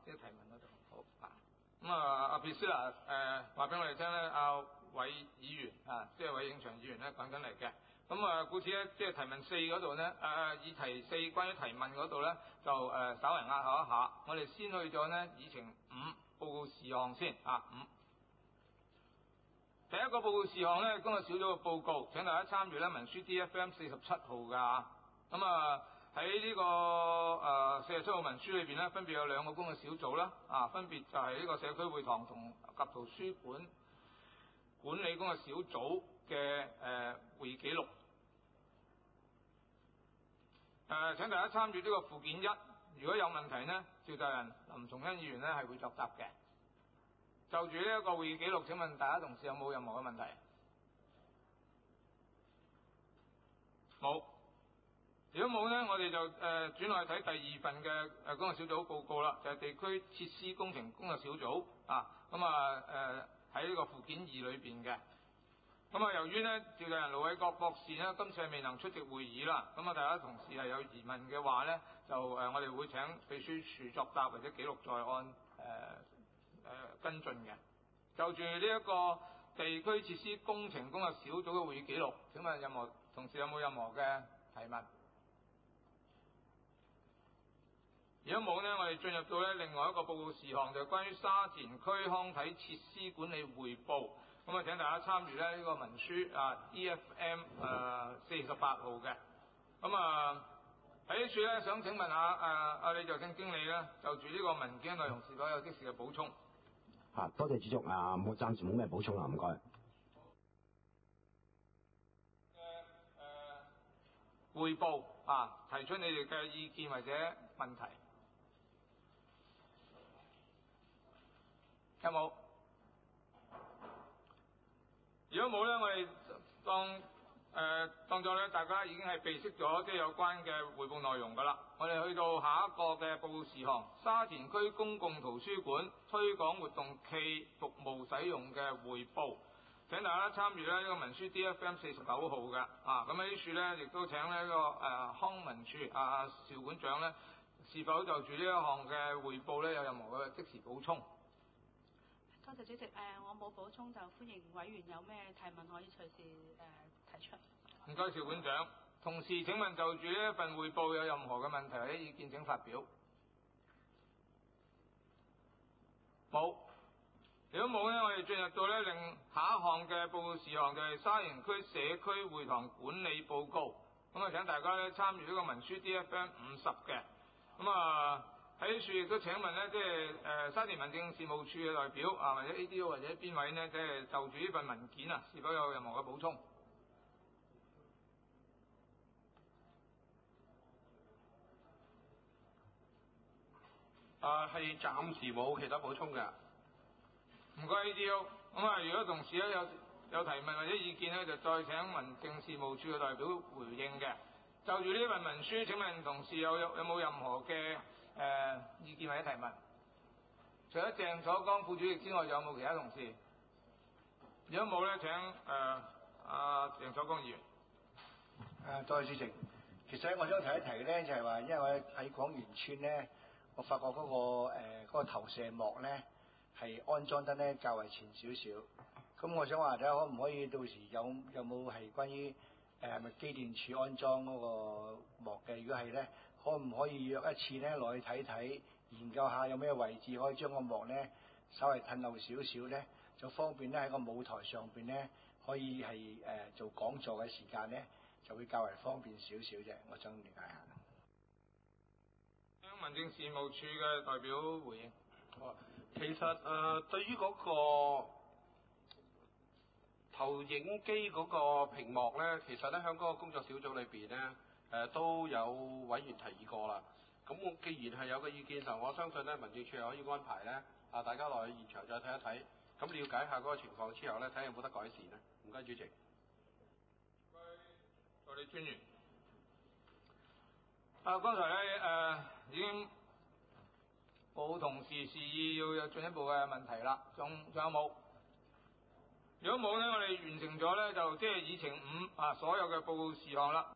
即係提問嗰度。好啊，咁阿 Priscilla 話俾我哋聽咧，阿韋議員即係韋永祥議員咧講緊嚟嘅。咁故此咧，即係提問4嗰度咧，議題4關於提問嗰度咧，就稍為押後一下。我哋先去咗呢議程5報告事項先5。第一個報告事項咧，工作小組嘅報告，請大家參閱咧文書 DFM 47號㗎。咁喺呢個47號文書裏邊咧，分別有2個工作小組啦，分別就係呢個社區會堂同及圖書館管理工作小組嘅會議記錄。請大家參閱呢個附件1，如果有問題呢，召集人林松恩議員呢係會作答嘅。就住呢一個會議記錄，請問大家同事有冇任何嘅問題？冇。如果冇呢，我哋就轉落去睇第2份嘅工作小組報告啦，就係地區設施工程工作小組喺呢個附件2裏邊嘅。由於呢召集人盧偉國博士呢今次未能出席會議啦，大家同事係有疑問嘅話呢，就我哋會請秘書處作答或者記錄在案跟進嘅。就住呢一個地區設施工程工作小組嘅會議記錄，請問任何同事有冇任何嘅提問？如果冇呢，我哋進入到呢另外一個報告事項，就係關於沙田區康體設施管理匯報。請大家參與呢個文書DFM 48號嘅。喺呢處呢，想請問下阿李助正經理呢，就住呢個文件內容是否有即時嘅補充？ 多謝主席，我暫時冇咩補充啦，唔該。 匯報提出你哋嘅意見或者問題，有冇？如果冇呢，我哋當作呢大家已經係備悉咗即係有關嘅匯報內容㗎啦。我哋去到下一個嘅報告事項，沙田區公共圖書館推廣活動暨服務使用嘅匯報。請大家參與呢個文書 DFM 49號嘅。咁喺呢處呢，亦都請呢個康文署邵館長呢，是否就住呢一項嘅匯報呢有任何嘅即時補充？ 多謝主席，我冇補充，就歡迎委員有咩提問可以隨時提出。 唔該，邵館長。同時請問就住呢一份匯報有任何嘅問題或者意見請發表。冇。如果冇呢，我哋進入到呢另下一項嘅報告事項，就係沙田區社區會堂管理報告。請大家呢參與呢個文書 DFM 50嘅。喺呢處亦都請問呢，即係沙田民政事務處嘅代表或者 ADO 或者邊位呢，即係就住呢份文件是否有任何嘅補充？ 係暫時冇其他補充嘅。 唔該 ADO。如果同事呢有提問或者意見呢，就再請民政事務處嘅代表回應嘅。就住呢份文書，請問同事有冇任何嘅意見或者提問？除咗鄭楚江副主席之外，仲有冇其他同事？如果冇呢，請鄭楚江議員。 多謝主席。其實我想提一提呢，就係話，因為我喺廣源村呢，我發覺嗰個投射幕呢係安裝得呢較為前少少。咁我想話睇下可唔可以到時有冇係關於咪機電署安裝嗰個幕嘅？如果係呢，可唔可以約一次呢落去睇睇，研究下有咩位置可以將個幕呢稍微褪後少少呢，就方便呢喺個舞台上邊呢可以係做講座嘅時間呢就會較為方便少少啫。我想了解下。 民政事務處嘅代表回應。 其實對於嗰個投影機嗰個屏幕呢，其實呢喺嗰個工作小組裏邊呢，都有委員提議過啦。咁我既然係有個意見，就我相信呢民政處係可以安排呢大家落去現場再睇一睇，咁了解下嗰個情況之後呢，睇下有冇得改善呢。唔該，主席。 唔該，助理專員。剛才呢已經冇同事示意要有進一步嘅問題啦，仲有冇？如果冇呢，我哋完成咗呢，就即係議程5所有嘅報告事項啦。